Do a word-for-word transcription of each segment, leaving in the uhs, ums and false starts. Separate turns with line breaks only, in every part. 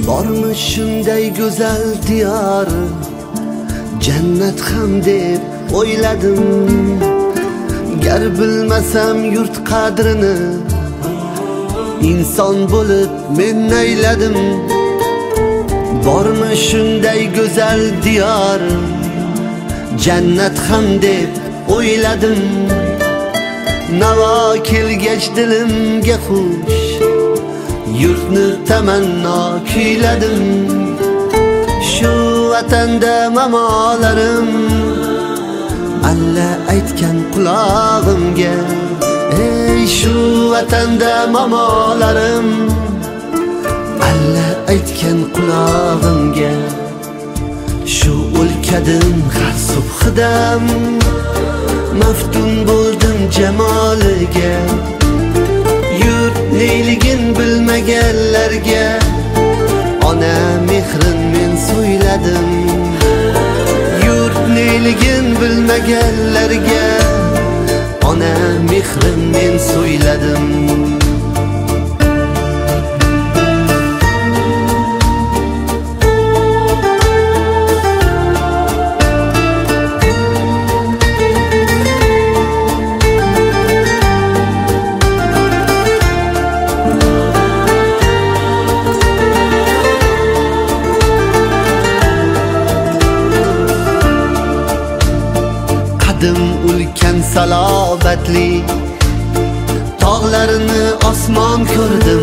Bormi shunday go'zal diyor, jannat ham deb o'yladim. Gar bilmasam yurt qadrini, inson bo'lib men nayladim. Bormi shunday go'zal diyor, jannat ham deb o'yladim. Navo kelgach dilimga xush, yurtni tamanno kuyladim. Shu vatanda mamolarim alla aytgan qulog'imga, ey shu vatanda mamolarim alla aytgan qulog'imga. Shu o'lkadim har subhidam maftun bo'ldim jamoliga. Yurt neyligin bilmaganlarga ona mehrin men so'yladim. Yurt neyligin bilmaganlarga ona mehrin men so'yladim. Ulkan salobatli tog'larini osmon ko'rdim.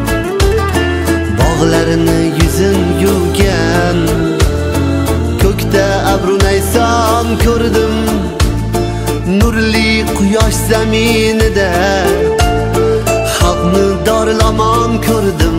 Bog'larini yuzin yuvgan ko'kda abrunayson ko'rdim. Nurli quyosh zaminida xalqni dorilamon ko'rdim.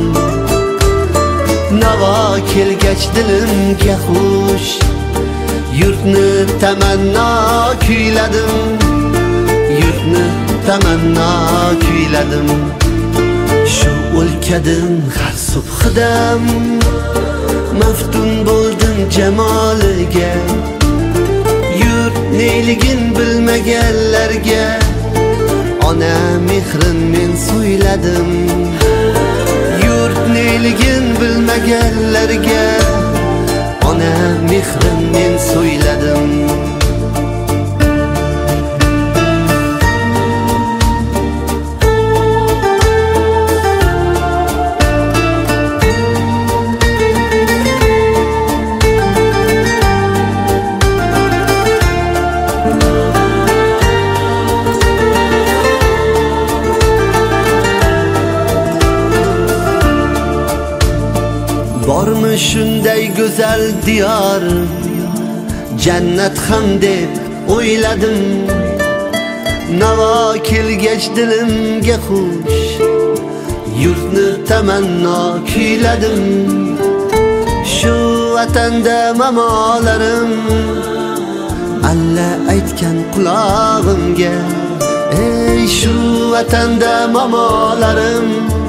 Navo kelgach dilimga xush, yurtni tamanno kuyladim. Yurtni tamanno kuyladim. Shu o'lkadim har subhidam maftun bo'ldim jamoliga. Yurt neyligin bilmaganlarga ona mehrin men so'yladim. Yurt neyligin bilmaganlarga ona mehrin men so'yladim. Bormi shunday go'zal diyor, jannat ham deb o'yladim. Navo kelgach dilimga xush, yurtni tamanno kuyladim. Shu vatanda mamolarim alla aytgan qulog'imga, ey shu vatanda mamolarim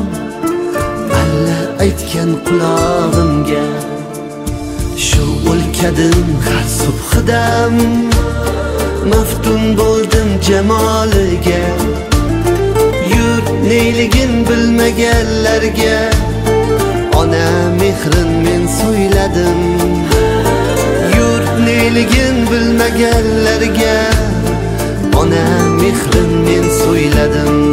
aytgan qulog'imga. Shu o'lkadim har subhidam maftun bo'ldim jamoliga. Yurt neyligin bilmaganlarga ona mehrin men so'yladim. Yurt neyligin bilmaganlarga ona mehrin men so'yladim.